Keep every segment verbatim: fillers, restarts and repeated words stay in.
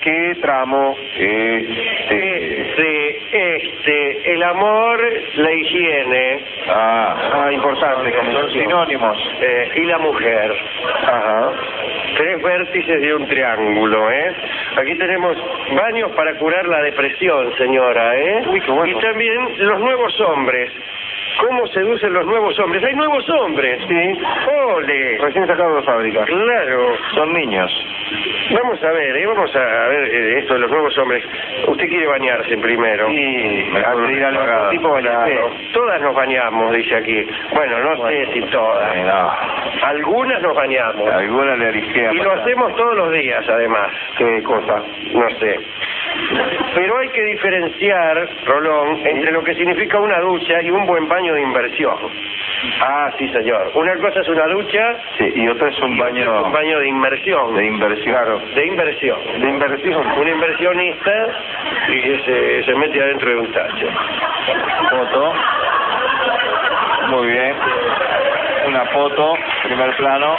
¿Qué tramo? Este, este, este, el amor, la higiene. Ah, ah importante, son sinónimos. Eh, y la mujer. Ajá. Tres vértices de un triángulo, ¿eh? Aquí tenemos baños para curar la depresión, señora, ¿eh? Uy, qué bueno. Y también los nuevos hombres. ¿Cómo seducen los nuevos hombres? ¡Hay nuevos hombres! Sí. ¡Ole! Recién sacados de fábrica. Claro. Son niños. Vamos a ver, ¿eh? Vamos a ver eh, esto de los nuevos hombres. Usted quiere bañarse primero. Sí, antes de ir al baño, tipo bañarse. Claro. Todas nos bañamos, dice aquí. Bueno, no Bueno, sé si todas. No. Algunas nos bañamos. Alguna le arisquea. Y lo hacemos todos los días, además. ¿Qué cosa? No sé. Pero hay que diferenciar, Rolón, entre lo que significa una ducha y un buen baño de inversión. Ah, sí, señor. Una cosa es una ducha. Sí, y otra es un y baño... otro es un baño de inversión. De inversión. Claro. De inversión. De inversión. Un inversionista y se, se mete adentro de un tacho. Foto. Muy bien. Una foto, primer plano.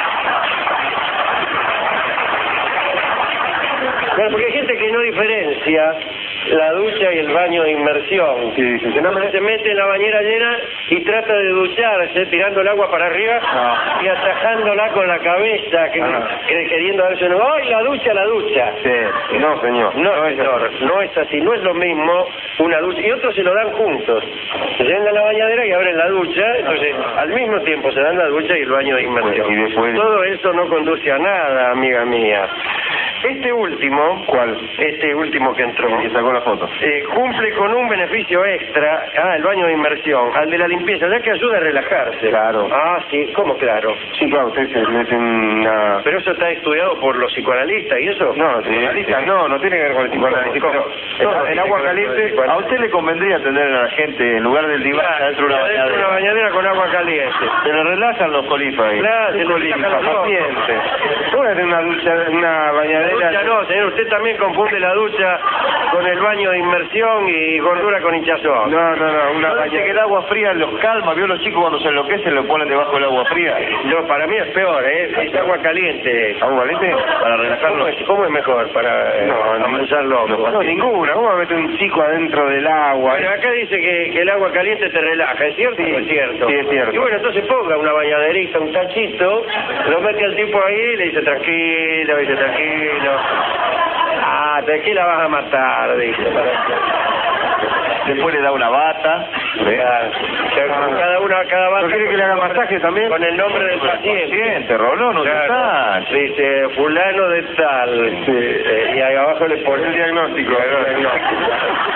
Claro, porque hay gente que no diferencia la ducha y el baño de inmersión. Sí, sí, sí. Entonces se mete en la bañera llena y trata de ducharse tirando el agua para arriba No. y atajándola con la cabeza, que, Ah. que- queriendo darse un... ¡Ay, la ducha, la ducha! Sí. No, señor. No, señor, no es así, no es lo mismo una ducha, y otros se lo dan juntos. Se llenan la bañadera y abren la ducha, entonces al mismo tiempo se dan la ducha y el baño de inmersión. Y después... Todo eso no conduce a nada, amiga mía. Este último, ¿Cuál? este último que entró, Y sacó la foto. eh, cumple con un beneficio extra, ah, el baño de inmersión, al de la limpieza, ya que ayuda a relajarse. Claro. Ah, sí, ¿cómo claro? Sí, claro, ustedes se meten una... Pero eso está estudiado por los psicoanalistas y eso. No, psicoanalista, no, no tiene que ver con el psicoanálisis, ¿Cómo? pero ¿Cómo? el, el agua caliente, a usted le convendría tener a la gente en lugar del diván Claro, dentro de una adentro de bañadera. una bañadera con agua caliente. Se le relajan los colifas ahí. Claro, se le Colifa, relajan los paciente. Puede tener una ducha, una bañadera... Ducha no, señor, usted también confunde la ducha con el baño de inmersión y gordura con hinchazón. No, no, no, una No, bañadera dice que el agua fría los calma. ¿Vio los chicos cuando se enloquecen lo ponen debajo del agua fría? No, para mí es peor, ¿eh? Es agua caliente. ¿Agua caliente? Para ¿Cómo relajarlos. es, cómo es mejor? Para eh, No, no, amansar loco. no, no, ninguna. ¿Cómo va a meter un chico adentro del agua? Bueno, acá dice que, que el agua caliente te relaja, ¿es cierto Sí, o es cierto? sí, es cierto. Y bueno, entonces ponga una bañaderita, un tachito, lo mete al tipo ahí y le dice tranquilo, dice tranquilo. Ah, ¿de qué la vas a matar? Dice. Después le da una bata. ¿Ve? Claro. Cada una, cada bata. ¿No quiere que le haga masaje también? Con el nombre del paciente. Paciente, Rolón, ¿dónde Claro. está? Dice, fulano de tal. Sí. Eh, y ahí abajo le pone El diagnóstico. el diagnóstico.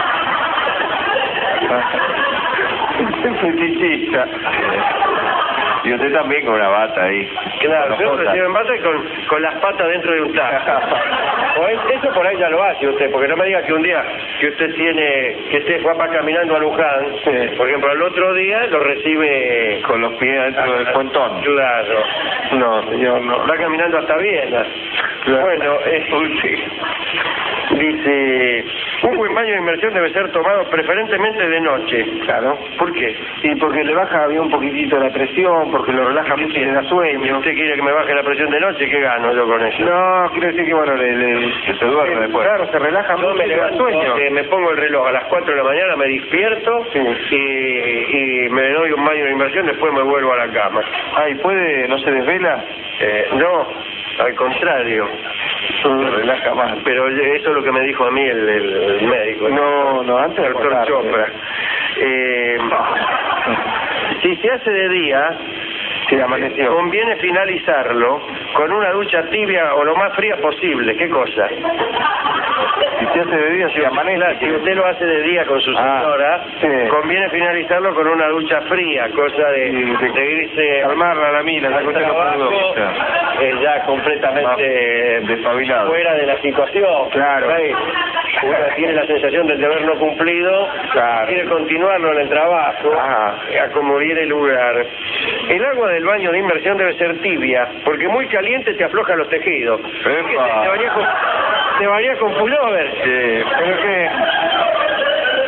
Es fetichista. Y usted también con una bata ahí. Claro, Con yo botas. recibo en bata y con, con las patas dentro de un tazo. O es- eso por ahí ya lo hace usted, porque no me diga que un día que usted tiene, que usted fue para caminando a Luján, Sí. por ejemplo, al otro día lo recibe Con los pies dentro del pontón. Claro. No, señor, no. Va caminando hasta Viena. Claro. Bueno, eh, dice, un buen baño de inmersión debe ser tomado preferentemente de noche. Claro. ¿Por qué? Sí, porque le baja bien un poquitito la presión, porque lo relaja mucho y le da Si sueño. usted quiere que me baje la presión de noche, ¿qué gano yo con eso? No, quiere decir que, bueno, le, le- Que se duerme eh, después. Claro, se relaja Yo mucho me y le da levanto, sueño. eh, me pongo el reloj a las cuatro de la mañana, me despierto Sí. y, y me doy un baño de inmersión, después me vuelvo a la cama. Ay, ¿puede, no se desvela? Eh, no, al contrario. Se relaja más. Pero eso es lo que me dijo a mí el, el- el médico. No, no, antes de el doctor acostarse. Chopra. Eh, si se hace de día, Sí, amaneció. conviene finalizarlo con una ducha tibia o lo más fría posible. ¿Qué cosa? Si se hace de día, se amanece. Si usted lo hace de día con su Ah, señora, sí. conviene finalizarlo con una ducha fría, cosa de, Sí, de- de irse Calmarla a la mina, ya al que usted no trabajo, pudo. eh, ya completamente Despabilado. fuera de la situación. Claro. Ahí, uno tiene la sensación del deber no cumplido, Claro. quiere continuarlo en el trabajo, Ah. a como viene el lugar. El agua del baño de inmersión debe ser tibia, porque muy caliente te afloja los tejidos. ¿Qué te, te bañás con, te bañás con pullover? Sí, pero que... ¿Cómo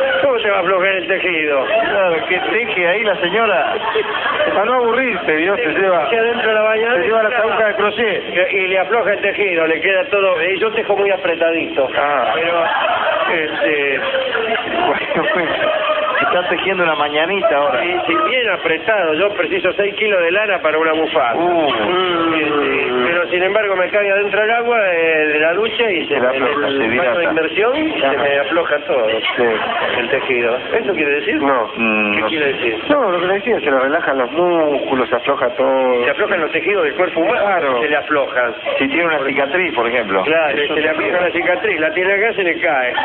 te va a aflojar el tejido? Claro, que teje ahí la señora. Para no aburrirse, Dios, se lleva... Que adentro de la bañadera... Se lleva la aguja de crochet. Y le afloja el tejido, le queda todo... Y yo tejo muy apretadito. Ah. Pero, este... Bueno, pues, está tejiendo una mañanita ahora. Sí, sí, bien apretado. Yo preciso seis kilos de lana para una bufanda. Uh, Sí, sí. Pero sin embargo me cae adentro del agua eh, de la ducha y se, Se me, afloja, el se baño dilata. de inmersión y se me afloja todo sí. el tejido. ¿Eso quiere decir? No. mm, ¿Qué no quiere sé. decir? No, lo que le decía, se le relajan los músculos, se afloja todo. Se aflojan los tejidos del cuerpo humano. Claro. Se le aflojan. Si tiene una cicatriz, por ejemplo. Claro, Eso se le te afloja queda. la cicatriz. La tiene acá, se le cae.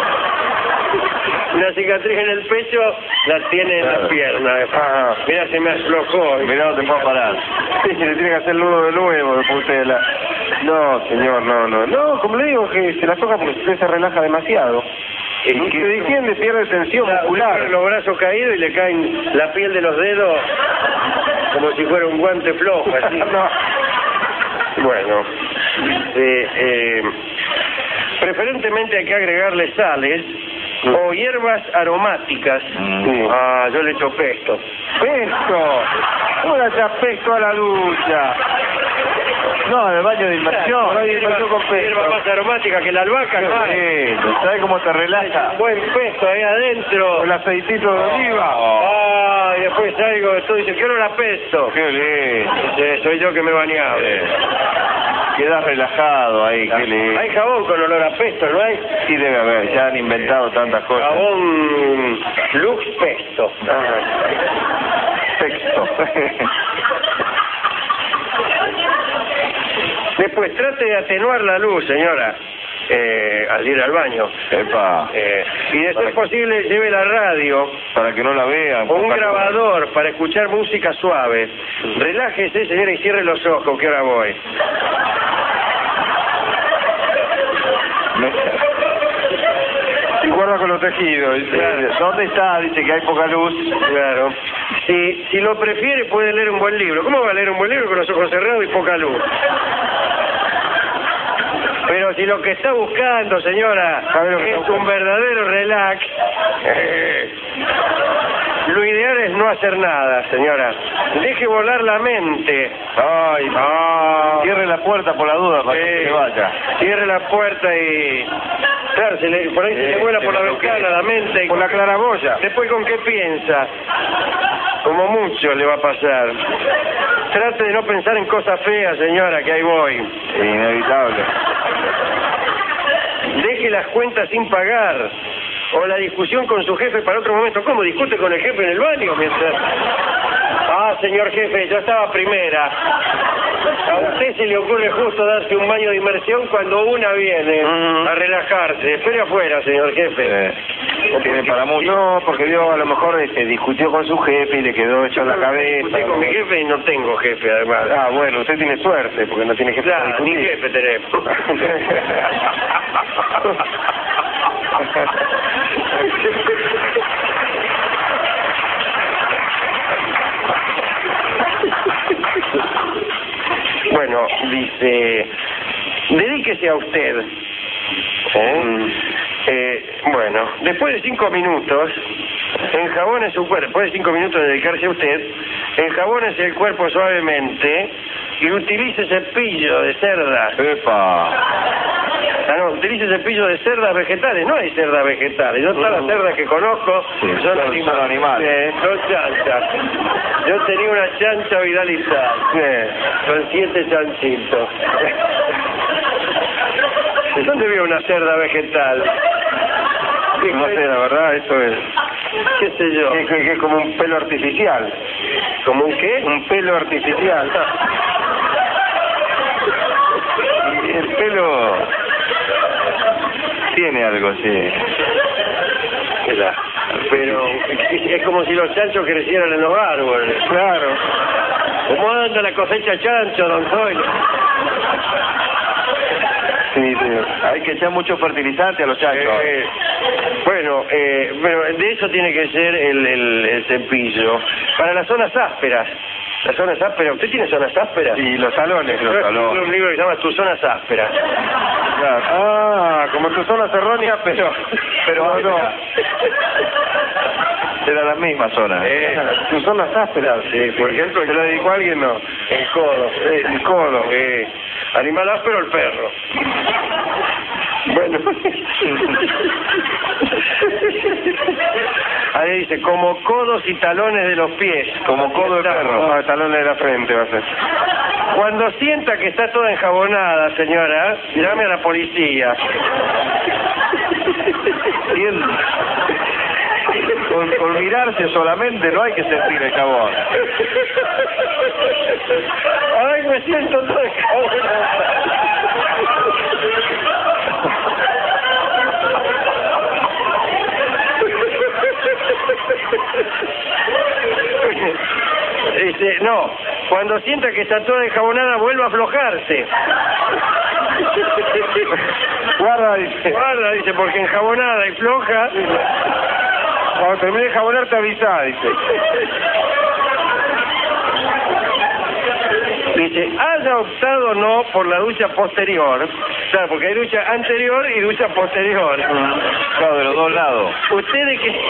Una cicatriz en el pecho, la tiene en Claro. la pierna. Ah. Mira, se me aflojó. Mirá, no te puedo parar. Sí, se le tiene que hacer nudo de nuevo después usted la... No, señor, no, no. No, como le digo, que se la toca porque usted se relaja demasiado. ¿Y Y qué? se distiende, pierde tensión La- muscular. Los brazos caídos y le caen la piel de los dedos como si fuera un guante flojo, así. No. Bueno, eh, eh, preferentemente hay que agregarle sales o hierbas aromáticas. Mm. Ah, yo le echo pesto. ¡Pesto! ¿Cómo le echas pesto a la ducha? No, en el baño de inmersión. No hay inmersión con Hierba pesto. más aromática que la albahaca, ¿no? Sí, ¿sabes cómo te relaja? Buen pesto ahí adentro. Con el aceitito de oliva. Ah, y después salgo de todo y dice, quiero la pesto. ¡Qué lindo! Sí, soy yo que me bañaba. Quedas relajado ahí, qué lindo. Hay jabón con olor a pesto, ¿no hay? Sí debe haber, ya han inventado tantas cosas. Jabón Lux Pesto. Texto. Después, trate de atenuar la luz, señora, eh, al ir al baño. Epa, Eh, y de ser posible, lleve la radio para que no la vean. o un grabador para escuchar música suave. Relájese, señora, y cierre los ojos, que ahora voy. Y guarda con los tejidos. Dice, Claro. ¿dónde está? Dice que hay poca luz. Claro. Si, si lo prefiere, puede leer un buen libro. ¿Cómo va a leer un buen libro con los ojos cerrados y poca luz? Pero si lo que está buscando, señora, ¿Sabe lo que es está un verdadero relax, eh, lo ideal es no hacer nada, señora. Deje volar la mente. Ay, Ah, cierre la puerta por la duda para que sí. se vaya. Cierre la puerta y... Claro, se le- por ahí se Eh, le vuela se por la le ventana bloquea. la mente. Y Por la claraboya. Después, ¿con qué piensa? Como mucho le va a pasar. Trate de no pensar en cosas feas, señora, que ahí voy. Inevitable. Deje las cuentas sin pagar. O la discusión con su jefe para otro momento. ¿Cómo discute con el jefe en el baño? Mientras... Ah, señor jefe, yo estaba primera. A usted se le ocurre justo darse un baño de inmersión cuando una viene Mm. a relajarse. Espere afuera, señor jefe. Eh, tiene para mucho. No, porque Dios a lo mejor este, discutió con su jefe y le quedó hecho en la cabeza. Discutí con mi jefe y no tengo jefe, además. Ah, bueno, usted tiene suerte porque no tiene jefe para Claro, ni discutir. jefe tenemos. Bueno, dice, dedíquese a usted. ¿Eh? Eh, bueno, después de cinco minutos, enjabone su cuerpo. Después de cinco minutos de dedicarse a usted, enjabónese el cuerpo suavemente y utilice cepillo de cerdas. Epa. Ah, no, utilice cepillo de cerdas vegetales. No hay cerdas vegetales. Yo todas las cerdas que conozco Sí, son, son- animales. son animales. Eh, son chanchas. Yo tenía una chancha vidalizada. Con siete chanchitos. ¿Dónde vio una cerda vegetal? No sé, la verdad, eso es. ¿Qué sé yo? Es, que- que es como un pelo artificial. ¿Como un qué? Un pelo artificial. Y el pelo tiene algo, sí. Pero es como si los chanchos crecieran en los árboles. Claro. ¿Cómo anda la cosecha chancho, don Zoilo? Sí, sí. Hay que echar mucho fertilizante a los chanchos. Eh, bueno, eh, bueno, de eso tiene que ser el, el, el cepillo. Para las zonas ásperas. Las zonas ásperas. ¿Usted tiene zonas ásperas? Y los salones, los Yo escribí salones. un libro que se llama Tus zonas ásperas. Claro. Ah, como tu zona errónea, pero... Pero no, no. Era la misma zona. Eh, Tu zona áspera. Sí, por ejemplo, ¿te lo dedicó a alguien, no? el codo. Eh, el codo. Eh, animal áspero, el perro. Bueno. Ahí dice, como codos y talones de los pies. Como codo de perro. No, talones de la frente va a ser. Cuando sienta que está toda enjabonada, señora, llame a la policía. Bien. Con, con mirarse solamente no hay que sentir el jabón. Ay, me siento toda enjabonada. Dice, no, cuando sienta que está toda enjabonada, vuelva a aflojarse. Guarda, dice. Guarda, dice, porque enjabonada y floja. Cuando termine de jabonar te avisa, dice. Dice, haya optado o no por la ducha posterior. Claro, porque hay ducha anterior y ducha posterior. Claro, de los dos lados. ¿Usted de qué?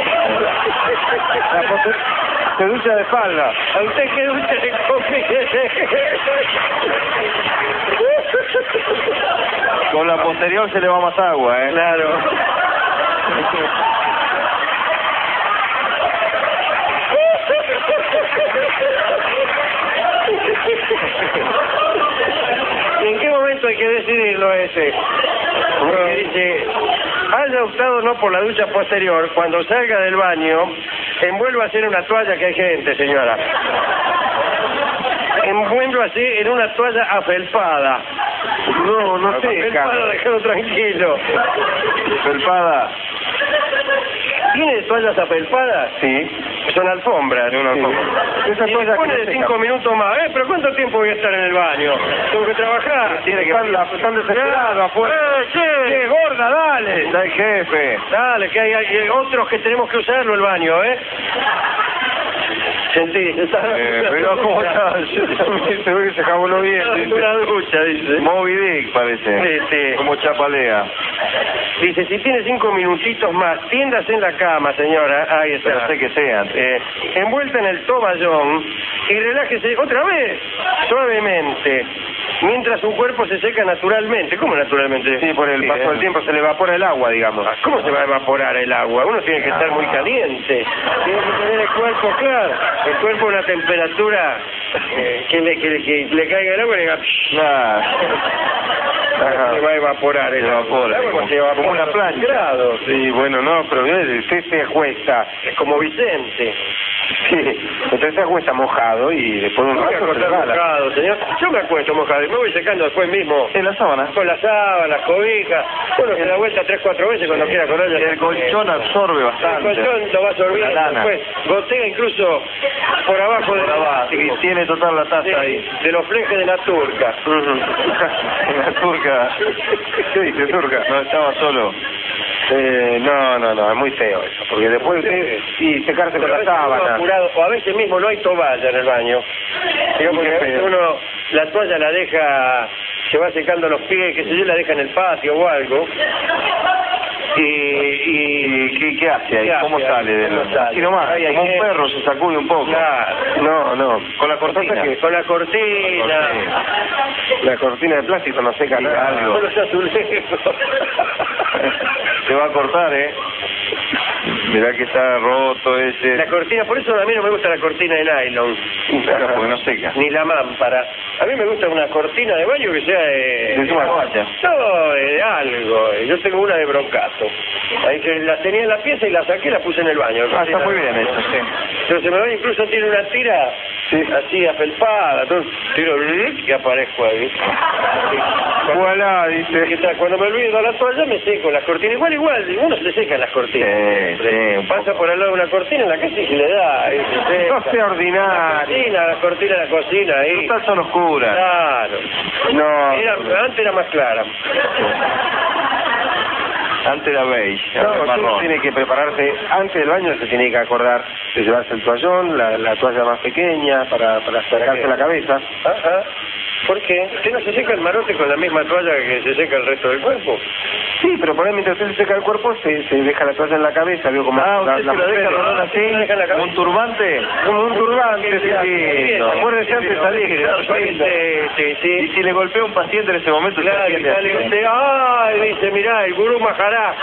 La poster... Se ducha de espalda. ¿A usted qué ducha le conviene? Con la posterior se le va más agua, ¿eh? Claro. ¿En qué momento hay que decidirlo ese? Porque dice, haya optado no por la ducha posterior, cuando salga del baño, envuélvase en una toalla, que hay gente, señora. Envuélvase en una toalla afelpada. No, no sé. Afelpada, déjalo tranquilo. Felpada. ¿Tiene toallas afelpadas? Sí. Son alfombras. De una alfombra. Sí. Esa Y toalla me pone que de no cinco seca. minutos más. ¿Eh? ¿Pero cuánto tiempo voy a estar en el baño? Tengo que trabajar. Tiene que estar están desesperados afuera. Eh, che. ¡Qué gorda, dale! Está el jefe. Dale, que hay, hay otros que tenemos que usarlo el baño, ¿eh? Sentí, está... Eh, pero ¿cómo está? Se ve que se jabonó bien. dice. Una ducha, dice. Moby Dick parece. Este, Como chapalea. dice, si tiene cinco minutitos más, tiéndase en la cama, señora. Ahí está. Pero sé que sean. Eh, envuelta en el toallón y relájese otra vez, suavemente, mientras su cuerpo se seca naturalmente. ¿Cómo naturalmente? Sí, por el paso del tiempo se le evapora el agua, digamos. ¿Cómo se va a evaporar el agua? Uno tiene que estar muy caliente. Tiene que tener el cuerpo claro. El cuerpo a una temperatura eh, que, le, que, le, que le caiga el agua y le diga... Nah. Se va a evaporar el Se evapora, agua. como- Se evapora como una a plancha. grados. Sí, bueno, no, pero eh, usted se acuesta. Es como Vicente. Sí, usted se acuesta mojado y después de un No me rato se acostar resbala. mojado, señor. Yo me acuesto mojado y me voy secando después mismo. En la sábana. Con las sábanas, las cobijas. Uno se da vuelta tres, cuatro veces cuando quiera correr. ya El se- colchón absorbe El bastante. colchón lo va absorbiendo. La lana. Después gotea incluso por abajo de Por abajo, y tiene total la taza de, ahí. de los flejes de la turca. En la turca. ¿Qué dice, turca? No estaba solo. Eh, no, no, no, es muy feo eso, porque después usted, sí, secarse con Pero a la veces uno sábana. apurado, o a veces mismo no hay toalla en el baño. Digamos que a veces uno la toalla la deja, se va secando los pies, que sé yo, la deja en el patio o algo. Y, y ¿Y qué, qué hace ahí? ¿Qué ¿Cómo hace? sale? De ¿Cómo la... sale? Así nomás, Ahí hay como un gente. perro se sacude un poco. claro, No, no. Con la cortina. Que con la cortina, la cortina de plástico no seca Sí, nada. algo. con los azulejos. Se va a cortar, ¿eh? Mirá que está roto ese. La cortina, por eso a mí no me gusta la cortina de nylon, Claro, porque no seca. ni la mámpara. A mí me gusta una cortina de baño que sea de... De una toalla. No, de algo. Yo tengo una de brocato. Ahí que la tenía en la pieza y la saqué y la puse en el baño. Ah, está muy bien eso, sí. Entonces me va, incluso tiene una tira así afelpada, todo, tiro y aparezco ahí. Voilà, dice. ¿Qué tal? Cuando me olvido la toalla me seco las cortinas. Igual, igual, uno se le seca las cortinas. Sí, sí, un Pasa por al lado de una cortina en la casa y se le da. ahí se seca. No sea La ordinario. cocina, la cortina de la cocina ahí. Total son oscuras. Claro. No. Era, antes era más clara. Antes era beige, No, ahora es uno marrón. tiene que prepararse, antes del baño se tiene que acordar de llevarse el toallón, la, la toalla más pequeña para, para sacarse qué? la cabeza. Ajá. ¿Por qué? ¿Usted no se seca el marote con la misma toalla que se seca el resto del cuerpo? Sí, pero por ahí mientras usted se seca el cuerpo, se, se deja la toalla en la cabeza, vio como... Ah, la, usted la se lo deja mujer, Rolón así, ¿Se deja en la cabeza? como un turbante. como un turbante, sí, sí. no. Acuérdese antes de salir. Sí, sí, sí. Y si le golpea un paciente en ese momento, se Claro, y atiende sale así. usted, ¡ay! Dice, mirá, el gurú Maharaj.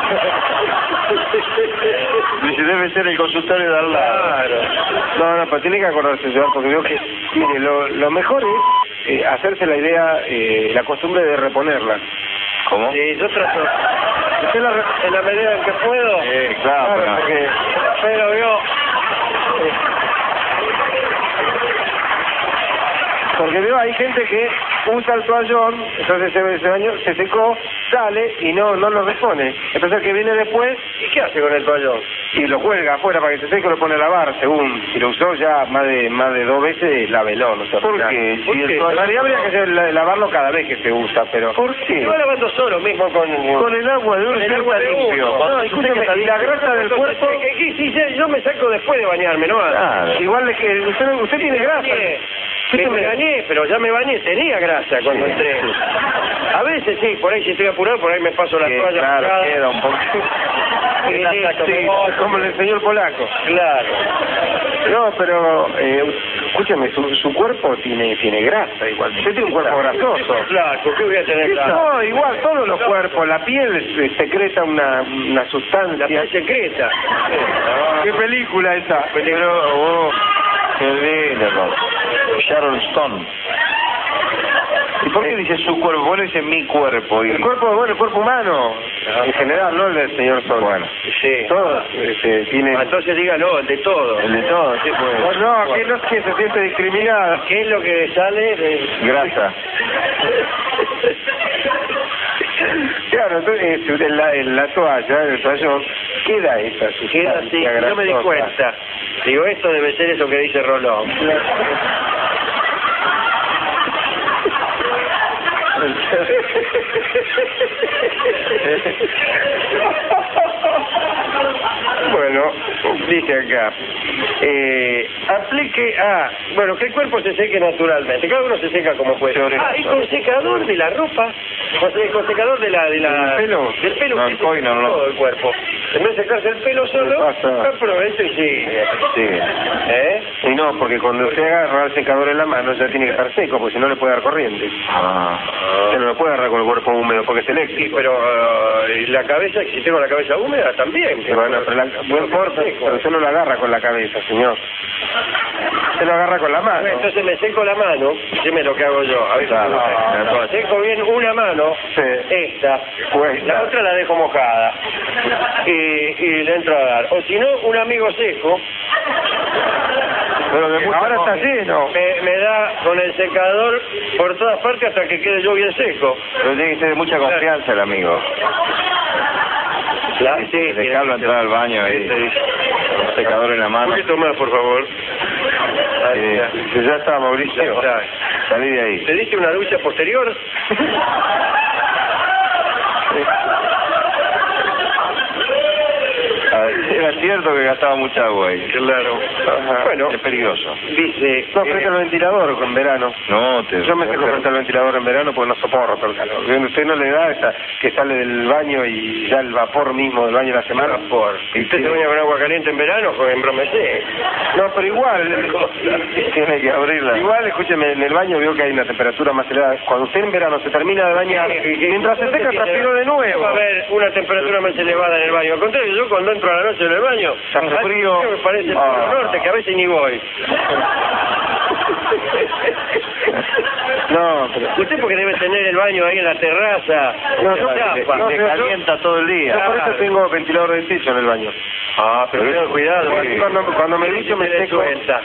Dice, debe ser el consultorio de al lado. Claro. No, no, pero tiene que acordarse, señor, porque veo que... Mire, lo, lo mejor es eh, hacerse la idea, eh, la costumbre de reponerla. ¿Cómo? Sí, yo trato, Usted la re- en la medida en que puedo, Eh, claro, Claro, pero... porque... pero vio... Porque veo, hay gente que usa el toallón, entonces se, se, bañó, se secó, sale y no no lo repone. Entonces el que viene después ¿Y qué hace con el toallón? y lo cuelga afuera para que se seque, lo pone a lavar, según si lo usó ya más de más de dos veces, lávelo, no sé. ¿Por qué? ¿Por Si el qué? En toallón- realidad habría que hacer- la- lavarlo cada vez que se usa, pero... ¿Por Se qué? va lavando solo mismo con... Con el agua de un Con el ser agua de limpio. uno. No, escúchame, y la grasa del cuerpo... ¿Qué, qué, qué, qué, yo me saco después de bañarme, ¿no? Claro. Igual es que usted, usted tiene Me grasa. bañé, Me, me bañé, pero ya me bañé, tenía grasa cuando entré. A veces sí, por ahí si estoy apurado, por ahí me paso la Que, toalla. claro, mojada. queda un poco... Y listo, Sí, me voy. como le enseñó el polaco. Claro. No, pero eh, escúcheme, su, su cuerpo tiene tiene grasa igual. Usted tiene un cuerpo grasoso. Claro, ¿por qué voy a tener grasa? No, igual, todos los cuerpos. La piel eh, secreta una, una La sustancia. piel secreta. ¿Qué película esa? Pero, oh, qué lindo. Sharon Stone. ¿Y por qué dice su cuerpo? Bueno, dice mi cuerpo. Y... El cuerpo, bueno, el cuerpo humano, en general, no el del señor Sol. Bueno, Sí. Todos este, tienen... Ah, entonces dígalo, el de todo. el de todo, sí, pues. No, no, que no es que se siente discriminada. ¿Qué es lo que sale de...? Grasa. Claro, entonces eh, en la, en la toalla, en el toallón, queda esa sustancia Queda así, yo me di grasosa. cuenta. Digo, esto debe ser eso que dice Rolón. Bueno, dice acá, eh, Aplique a... Bueno, que el cuerpo se seque naturalmente. Cada uno se seca como puede. Teórico. Ah, y con secador de la ropa. Con, con secador de la... De la ¿Del pelo? Del pelo. No, que el se coino, seca no. todo el cuerpo. En vez de secarse el pelo solo, ¿Qué pasa? aprovecha y sigue. Sí. ¿Eh? y no, porque cuando usted agarra el secador en la mano ya tiene que estar seco, porque si no le puede dar corriente. Ah. Usted no lo puede agarrar con el cuerpo húmedo porque es Sí, eléctrico. pero ah, ¿y la cabeza, si tengo la cabeza húmeda, también. Sí, bueno, pero la, no importa, pero usted no lo agarra con la cabeza, señor. Usted lo agarra con la mano. Bueno, entonces me seco la mano, dime lo que hago yo. A ver, Claro, si- claro. seco bien una mano, Sí. esta, Pues, la otra la dejo mojada y, y le entro a dar. O si no, un amigo seco Pero de mucha ahora está cosa. lleno. me, me da con el secador por todas partes hasta que quede yo bien seco. Pero tiene que ser de mucha confianza el amigo. La, sí, Dejarlo entrar al baño ahí. Con un secador en la Un mano. poquito más, por favor. Sí. Ya está, Mauricio. Ya está. Salí de ahí. ¿Te diste una ducha posterior? Ah, Era cierto que gastaba mucha agua ahí. Claro. Ajá. Bueno, Es peligroso. dice... No, frente eh, al ventilador en verano. No, te... Yo me seco frente al ventilador en verano porque no soporto el calor. Usted no le da esa que sale del baño y ya el vapor mismo del baño de la semana. Vapor. ¿Y usted se baña con agua caliente en verano? Pues embromecé. No, pero igual, Tiene que abrirla. igual, escúcheme, en el baño veo que hay una temperatura más elevada. Cuando usted en verano se termina de bañar, mientras se seca transpiro de nuevo. Va a haber una temperatura más elevada en el baño. Al contrario, yo cuando entro a la noche en el baño, Hace frío. me parece el Ah. Polo norte, que a veces ni voy. No, pero... Usted porque debe tener el baño ahí en la terraza. No, yo- chapa. no, Se yo- calienta todo el Yo día. por eso tengo ventilador de techo en el baño. Ah, pero tengan cuidado. Sí. porque Cuando, cuando me se ducho me le seco... suelta.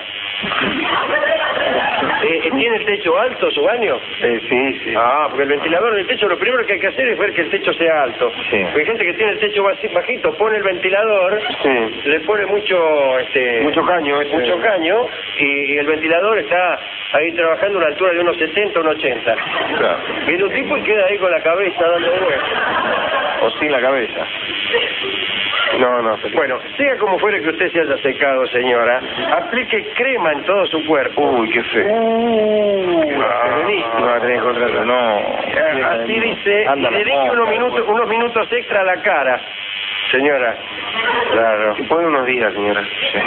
Eh, ¿Tiene el techo alto su baño? Eh, sí, sí. Ah, porque el ventilador del techo lo primero que hay que hacer es ver que el techo sea alto. Sí. Porque hay gente que tiene el techo basi- bajito, pone el ventilador, Sí. le pone mucho este Mucho caño, ese. mucho caño y, y el ventilador está ahí trabajando a una altura de unos setenta, unos ochenta. Claro. Viene un tipo y queda ahí con la cabeza dando vueltas. O sin la cabeza. No, no, feliz. Bueno, sea como fuere que usted se haya secado, señora, aplique crema en todo su cuerpo. Uy, qué feo. Uh, serenísimo va a tener que contratar. No. Eh, Así dice, Anda, y dedique no, unos no, minutos, no. unos minutos extra a la cara, señora. Claro. Y pone unos días, señora.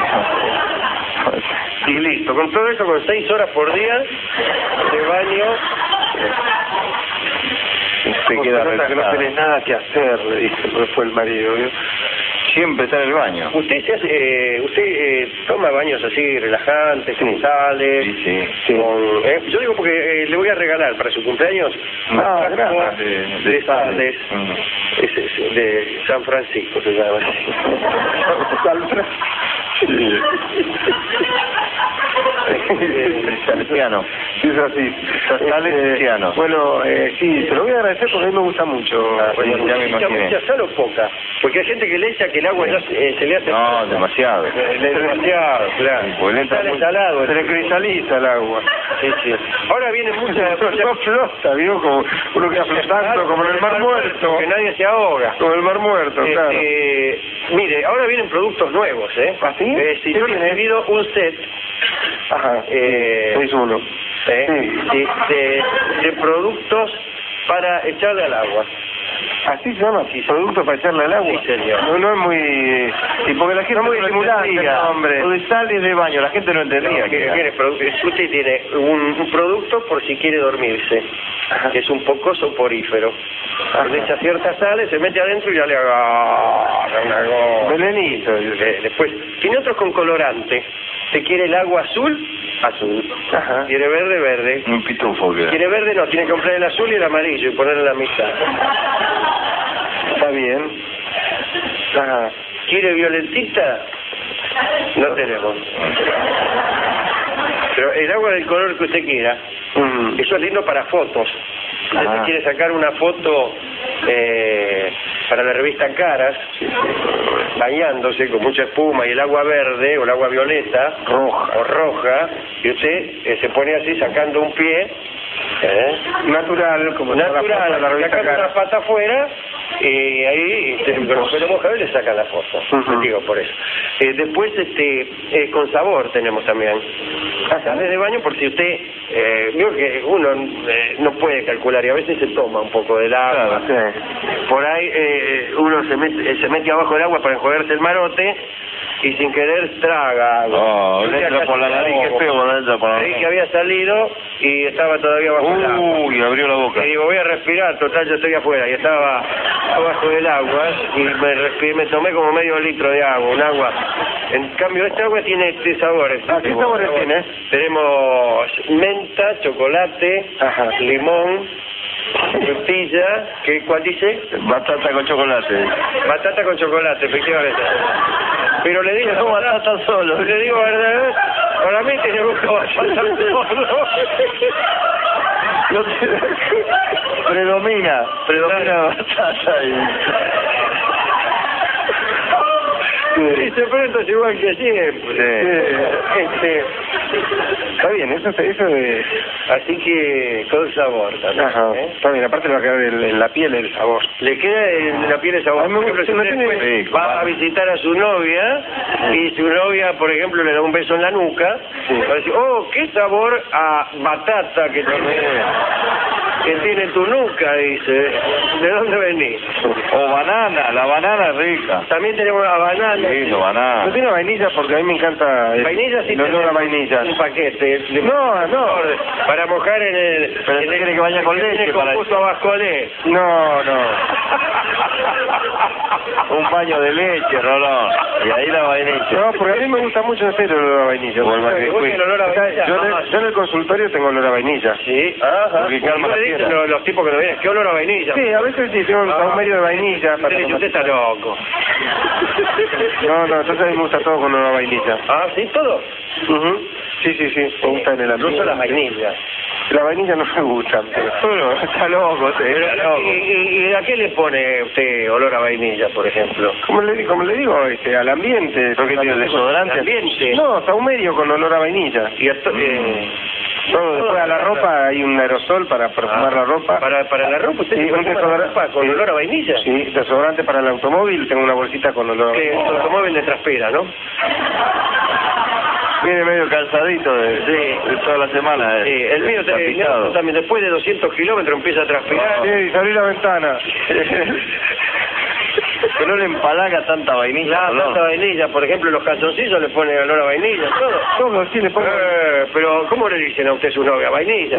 Y listo, con todo eso, con seis horas por día de baño. Se queda Porque no, que no relajado. tenés nada que hacer, le dice, pero fue el marido, ¿vio? Siempre está en el baño. ¿Usted se hace, eh, usted eh, toma baños así relajantes, con sales? Sí, sí. Sí. Con, eh, yo digo porque eh, le voy a regalar para su cumpleaños Ah, un gracias. frasco De- de, de sales, Mm. es- es de San Francisco se llama. Salesiano. Sí, es así. Salesiano. Eh, bueno, eh, sí, se lo voy a agradecer porque a mí me gusta mucho. Ah, bueno, ya me ¿Mucha, imaginé. mucha sal o poca? Porque hay gente que le echa que el agua ya se, eh, se le hace... No, demasiado. Eh, le- demasiado, claro. Porque le entra Sale muy- salado. Se le cristaliza el agua. Sí, sí. Ahora vienen muchas... No flota, ¿vio? Como uno queda flotando, como en el Mar Muerto. Que nadie se ahoga. Como en el Mar Muerto, claro. Este, mire, ahora vienen productos nuevos, ¿eh? ¿Ah, sí? Eh, sí, ¿Qué yo he viene? recibido un set Ajá. eh, seis uno. ¿eh? Sí. Sí, de, de productos para echarle al agua. ¿Así se llama? ¿Producto para echarle al agua? Sí, señor. No, no es muy... Sí, porque la gente No muy no lo estimulante, entendía. hombre. O de sales de baño, la gente no entendía. No, que que era. viene produ- usted tiene un, un producto por si quiere dormirse, que es un poco soporífero. Ajá. Le echa ciertas sales, se mete adentro y ya le agarra una goma. Venenito. Eh, Después, tiene otros con colorante. ¿Usted quiere el agua azul? Azul. Ajá. ¿Quiere verde? Verde. Un pitufo que era. ¿Quiere verde? No, tiene que comprar el azul y el amarillo y ponerle la mitad. Está bien. Ajá. ¿Quiere violetita? No tenemos. Pero el agua del color que usted quiera. Mm. Eso es lindo para fotos. Si usted Ah. quiere sacar una foto eh, para la revista Caras, bañándose con mucha espuma y el agua verde o el agua violeta, Roja. o roja, y usted eh, se pone así sacando un pie, ¿eh? Natural, como toda la foto de natural, la revista sacando Cara. una pata afuera, y ahí este, con los pelos mojados le sacan la foto. Ujú. Digo, por eso. Eh, después, este, eh, con sabor tenemos también. Sales de baño por si usted, eh, vio que uno eh, no puede calcular y a veces se toma un poco del agua. Claro, sí. Por ahí eh, uno se mete, eh, se mete abajo del agua para enjuagarse el marote y sin querer traga agua. No, Yo le ya entra casi por la nariz, me qué ahogo. feo, le entra por la Creí que nariz. había salido y estaba todavía bajo el agua. Uy, abrió la boca. Y digo, voy a respirar, total, yo estoy afuera. Y estaba abajo del agua y me, respiré, me tomé como medio litro de agua, un agua. En cambio, esta agua tiene tres sabores. Ah, ¿qué sabores tiene? Tenemos menta, chocolate, Ajá. limón, frutilla, ¿qué, ¿cuál dice? Batata con chocolate. Batata con chocolate, efectivamente. Pero le digo, No, batata solo. le digo, ¿verdad? Para mí tiene gusto batata solo. No tiene- Predomina, predomina batata. Y... Dice, pero esto es igual que siempre. Sí. Este, está bien, eso, eso de... Así que con sabor también. Ajá, ¿eh? está bien, aparte le va a quedar el- en la piel el sabor. Le queda en la piel el sabor. A mí me Por ejemplo, si gusta, usted no tiene- después Sí, va claro. a visitar a su novia y su novia, por ejemplo, le da un beso en la nuca, Sí. va a decir, oh, qué sabor a batata que tiene, que tiene tu nuca, dice. ¿De dónde venís? O banana, la banana es rica. También tenemos la banana. Sí, no No banana. tiene vainilla porque a mí me encanta... el- Vainilla sí el olor a tenemos vainilla. un paquete. Le- No, no. Para mojar en el... Pero en usted el- quiere que vaya con que leche tiene para- compuesto a bascolé. No, no. Un baño de leche, Rolón. Y ahí la vainilla. No, porque a mí me gusta mucho en serio el olor a vainilla. O el ¿Te gusta vainilla. el olor a vainilla? Yo, en el- yo en el consultorio tengo olor a vainilla. Sí, ajá. Porque calma Yo la le dicen fiera. los, los tipos que no vienen, ¿qué olor a vainilla? Sí, a veces sí, tengo un Ah. saumerio de vainilla. Usted para dice, tomar. usted está loco. No, no, entonces a mí me gusta todo con olor a vainilla. Ah, ¿sí? ¿Todo? Ujú. Sí, sí, sí, me gusta en el ambiente. Incluso las vainillas. La vainilla no me gusta, pero está loco, sí, está ¿Y, loco. y, y a qué le pone usted olor a vainilla, por ejemplo? Como le, como le digo, este, al ambiente. ¿Por qué tiene desodorante? Ambiente. No, saumerio con olor a vainilla. Y esto, eh, Todo, después a la ropa hay un aerosol para perfumar Ah, la ropa. ¿Para, para la ropa usted Sí, se un perfuma la desodorante. ropa con Sí. olor a vainilla? Sí, desodorante para el automóvil, tengo una bolsita con olor. Que el automóvil le transpira, ¿no? Viene medio cansadito de, Sí. de toda la semana. Eh. Sí, el mío te- Tapizado. también después de doscientos kilómetros empieza a transpirar. Sí, abrí la ventana. Que no le empalaga tanta vainilla. La ¿no? tanta vainilla, por ejemplo, los calzoncillos le ponen olor a vainilla, todo. Todo, sí, le pongo... Eh, pero, ¿cómo le dicen a usted su novia? Vainilla.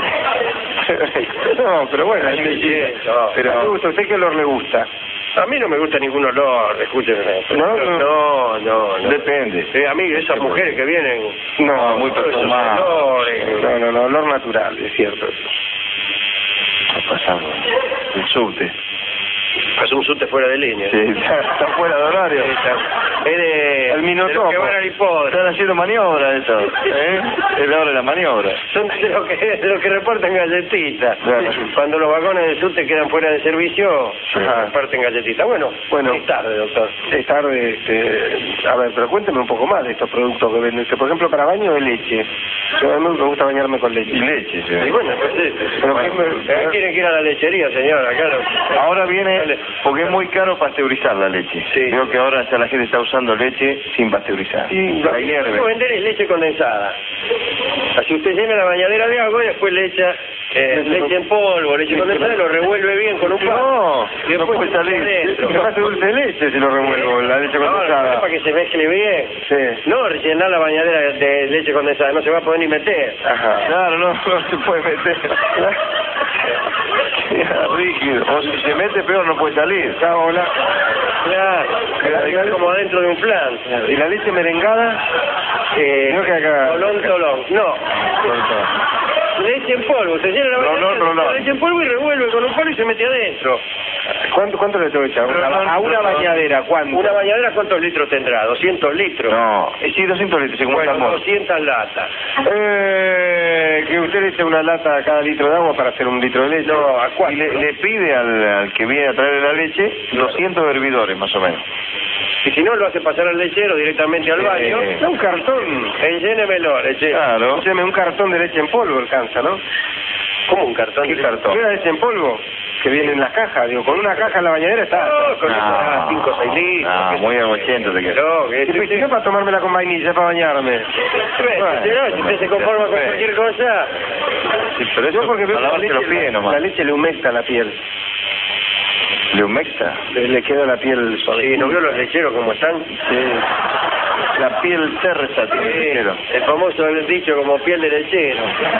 No, pero bueno, Ay, sí, me sí. siento. Pero, ¿a usted qué olor le gusta? A mí no me gusta ningún olor, escúcheme. No, no. no, no. no. Depende. Eh, a mí, esas mujeres que vienen... No, muy todos esos perfumado. olores. No, no, no, olor natural, es cierto. Pasando. El subte. Pasó un subte fuera de línea. Sí, está, está fuera de horario. Es de... El minuto. de los que van al hipódromo. Están haciendo maniobra eso. ¿Eh? Es la hora de la maniobra. Son de los que, de los que reparten galletitas. Claro. Cuando los vagones del subte quedan fuera de servicio, Ajá. reparten galletitas. Bueno, Bueno. es tarde, doctor. Es tarde, este... A ver, pero cuénteme un poco más de estos productos que venden. Por ejemplo, para baño de leche. Yo a mí me gusta bañarme con leche. Y leche, sí. Y bueno, pues, eh, Pero bueno, ¿qué me- acá tienen que ir a la lechería, señora. Acá no- Ahora viene, porque es muy caro pasteurizar la leche. Sí. Creo que ahora ya la gente está usando leche sin pasteurizar. Sí, la lo- hierve. Lo que vender es leche condensada. Así usted llena la bañadera de agua y después le echa eh, leche en polvo, leche condensada y lo revuelve bien con un pan. No, Y no después puede se salir. mete adentro. Me hace dulce de leche si lo revuelvo, la leche No, no, condensada. para que se mezcle bien. Sí. No rellenar la bañadera de leche condensada, no se va a poder ni meter. Ajá. Claro, no, no se puede meter. Queda rígido. O si se mete peor no puede salir. Ya, hola. Claro, queda como adentro de un flan. ¿Y la leche merengada? Eh, No, que acá- Tolón, tolón. No. Leche en polvo. Se llena la No, bañadera no, no, no. con leche en polvo y revuelve con un palo y se mete adentro. ¿Cuánto, cuánto le tengo que echar? Pero A, no, a una no, no. bañadera, ¿cuánto? ¿Una bañadera cuántos litros tendrá? ¿doscientos litros? No, eh, sí, doscientos litros, según Bueno, estamos. doscientas latas. Eh, que usted le eche una lata a cada litro de agua para hacer un litro de leche. No, ¿a Y cuánto? le, le pide al, al que viene a traer la leche doscientos hervidores, más o menos. Y si no, lo hace pasar al lechero directamente al Eh, baño. Da un cartón. Enllénemelo, lechero. Claro. Escúcheme, un cartón de leche en polvo alcanza, ¿no? ¿Cómo un cartón? ¿Qué cartón? ¿Queda leche en polvo? Que viene en las cajas, digo, con una caja en la bañadera está. No, con No. cinco o seis litros. No, que- muy aguachento te queda. No, que Y pues, si no, para tomármela con vainilla, para bañarme. Bueno, si no, si usted se conforma con bueno. cualquier cosa. Sí, pero eso Yo porque veo a que la lavarse los leche, pies la, nomás. la leche le humecta la piel. ¿Le humecta? Le, le queda la piel suave. Sí, ¿no vio los lecheros cómo están? Sí. La piel tersa tiene el lechero. El famoso dicho como piel de lechero.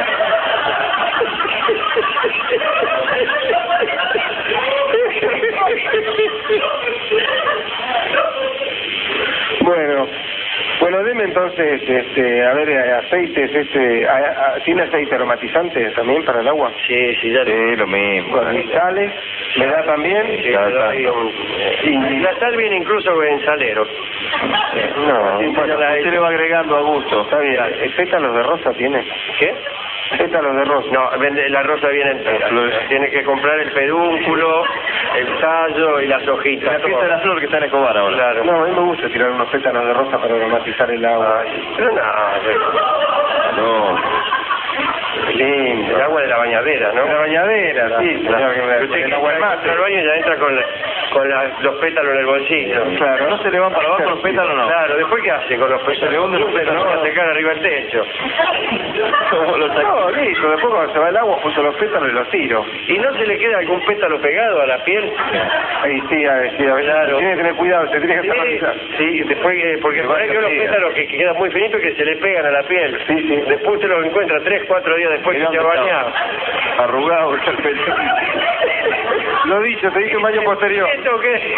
Bueno, bueno, deme entonces, este, a ver, eh, aceites, este, a- a- ¿tiene aceite aromatizante también para el agua? Sí, sí, ya Sí, lo mismo. Bueno, y sales, ¿me da también? Sí, le doy un- Y- La sal viene incluso en salero. No, Sí, bueno, la- Usted le va agregando a gusto. está bien. ¿Eh, ¿Pétalos de rosa tiene? ¿Qué? Pétalos de rosa. No, vende, la rosa viene entera. Flores. Tiene que comprar el pedúnculo, el tallo y las hojitas. La fiesta de la flor que está en Escobar ahora. Claro. No, a mí me gusta tirar unos pétalos de rosa para aromatizar el agua. Ay, pero nada, No. lindo. El agua de la bañadera, ¿no? La bañadera, sí, señor, que me Usted el que agua de entra mate. al baño y ya entra con, la- con la- los pétalos en el bolsillo. Claro, ¿No se le van para abajo los pétalos no? Claro, ¿después qué hace con los pétalos? Se le hunden los pétalos. No, se cae arriba del techo. ¿Cómo lo saca? No, listo, después cuando se va el agua junto a los pétalos y los tiro. ¿Y no se le queda algún pétalo pegado a la piel? Ahí sí, a ver, sí, a ver, Claro. tiene que tener cuidado, se tiene que Sí, aromatizar. sí, después que, porque por ahí que los Sí. pétalos que, que quedan muy finitos que se le pegan a la piel. Sí, sí. Después usted los encuentra tres, cuatro días después que se ha bañado. Arrugado está el pelo. Lo dicho, te dije un baño posterior. ¿Esto qué?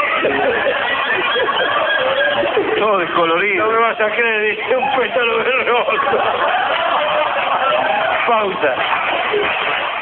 Todo descolorido. No me vas a creer, dice un pétalo de rosa. Pausa.